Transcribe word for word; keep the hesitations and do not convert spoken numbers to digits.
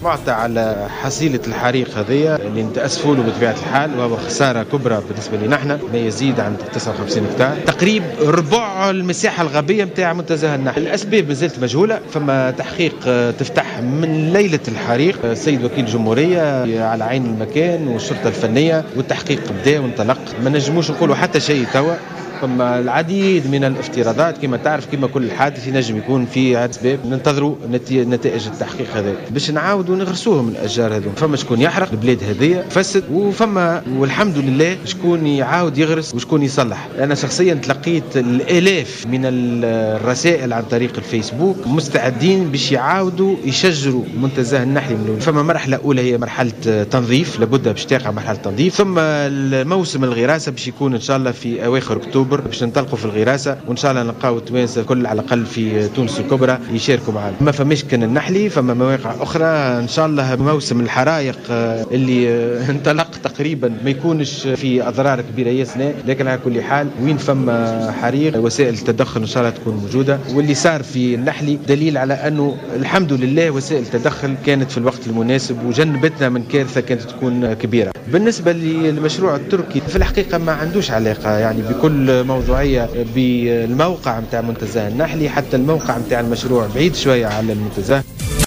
معطى على حصيلة الحريق هذيا اللي نتأسفوا له بطبيعة الحال، وهو خسارة كبرى بالنسبة لنا نحن، ما يزيد عن تسعة وخمسين هكتار، تقريب ربع المساحة الغابية نتاع منتزه النحل. الأسباب مازالت مجهولة، فما تحقيق تفتح من ليلة الحريق. السيد وكيل الجمهورية على عين المكان والشرطة الفنية، والتحقيق بدا وانطلق. ما نجموش نقولوا حتى شيء توا، فما العديد من الافتراضات كما تعرف، كما كل حادث ينجم يكون فيه أسباب. ننتظروا نتائج التحقيق هذا باش نعاودوا نغرسوهم الاشجار هذو. فما شكون يحرق البلاد هذيا فسد، وفما والحمد لله شكون يعاود يغرس وشكون يصلح. انا شخصيا تلقيت الالاف من الرسائل عن طريق الفيسبوك مستعدين باش يعاودوا يشجروا منتزه النحل. من فما مرحله اولى هي مرحله تنظيف، لابد باش تقع مرحله تنظيف، ثم الموسم الغراسه باش يكون ان شاء الله في اواخر اكتوبر باش ننطلقوا في الغراسه، وان شاء الله نلقاو التوانسه الكل على الاقل في تونس الكبرى يشاركوا معنا. ما فماش كان النحلي، فما مواقع اخرى ان شاء الله. موسم الحرائق اللي انطلق تقريبا ما يكونش في اضرار كبيره ياسنا، لكن على كل حال وين فما حريق وسائل التدخل ان شاء الله تكون موجوده. واللي صار في النحلي دليل على انه الحمد لله وسائل التدخل كانت في الوقت المناسب وجنبتنا من كارثه كانت تكون كبيره. بالنسبه للمشروع التركي في الحقيقه ما عندوش علاقه يعني بكل موضوعيه بالموقع نتاع منتزه النحلي، حتى الموقع نتاع المشروع بعيد شويه على المنتزه.